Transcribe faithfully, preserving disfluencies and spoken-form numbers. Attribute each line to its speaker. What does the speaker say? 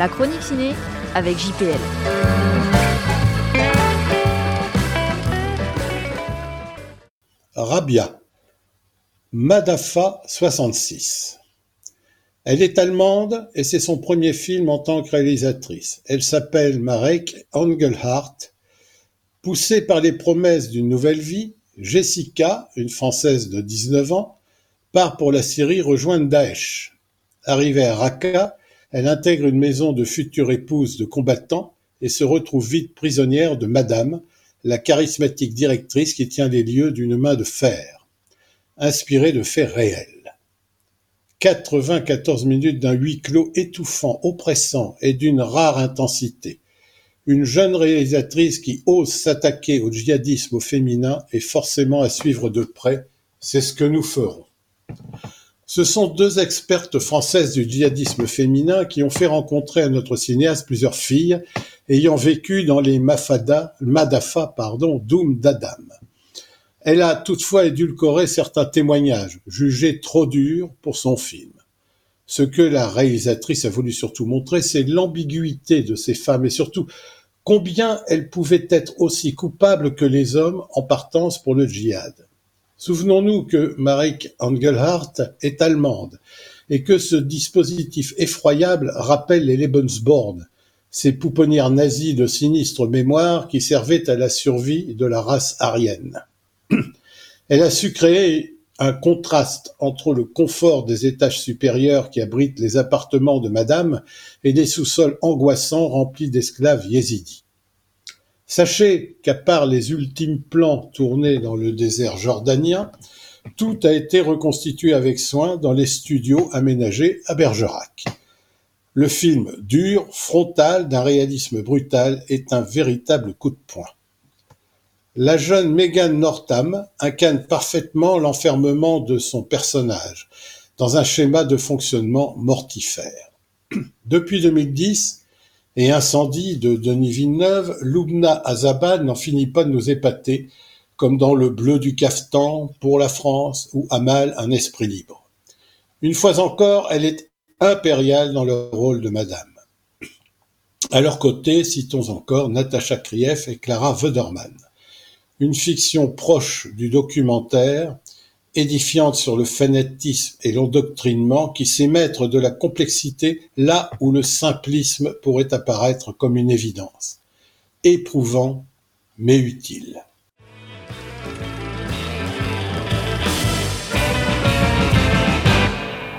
Speaker 1: La chronique ciné avec J P L.
Speaker 2: Rabia, Madafa soixante-six. Elle est allemande et c'est son premier film en tant que réalisatrice. Elle s'appelle Mareike Engelhardt. Poussée par les promesses d'une nouvelle vie, Jessica, une Française de dix-neuf ans, part pour la Syrie rejoindre Daesh. Arrivée à Raqqa, elle intègre une maison de futures épouses de combattants et se retrouve vite prisonnière de Madame, la charismatique directrice qui tient les lieux d'une main de fer, inspirée de faits réels. quatre-vingt-quatorze minutes d'un huis clos étouffant, oppressant et d'une rare intensité. Une jeune réalisatrice qui ose s'attaquer au djihadisme au féminin est forcément à suivre de près, c'est ce que nous ferons. Ce sont deux expertes françaises du djihadisme féminin qui ont fait rencontrer à notre cinéaste plusieurs filles ayant vécu dans les Mafada, Madafa pardon, d'Oum Dadam. Elle a toutefois édulcoré certains témoignages, jugés trop durs pour son film. Ce que la réalisatrice a voulu surtout montrer, c'est l'ambiguïté de ces femmes et surtout combien elles pouvaient être aussi coupables que les hommes en partance pour le djihad. Souvenons-nous que Mareike Engelhardt est allemande et que ce dispositif effroyable rappelle les Lebensborn, ces pouponnières nazies de sinistre mémoire qui servaient à la survie de la race aryenne. Elle a su créer un contraste entre le confort des étages supérieurs qui abritent les appartements de Madame et des sous-sols angoissants remplis d'esclaves yézidis. Sachez qu'à part les ultimes plans tournés dans le désert jordanien, tout a été reconstitué avec soin dans les studios aménagés à Bergerac. Le film dur, frontal, d'un réalisme brutal, est un véritable coup de poing. La jeune Megan Northam incarne parfaitement l'enfermement de son personnage, dans un schéma de fonctionnement mortifère. Depuis deux mille dix, et Incendie de Denis Villeneuve, Lubna Azabad n'en finit pas de nous épater, comme dans Le Bleu du Caftan, Pour la France ou Amal, un esprit libre. Une fois encore, elle est impériale dans le rôle de Madame. À leur côté, citons encore Natacha Krief et Clara Wederman. Une fiction proche du documentaire, édifiante sur le fanatisme et l'endoctrinement, qui sait mettre de la complexité là où le simplisme pourrait apparaître comme une évidence. Éprouvant, mais utile.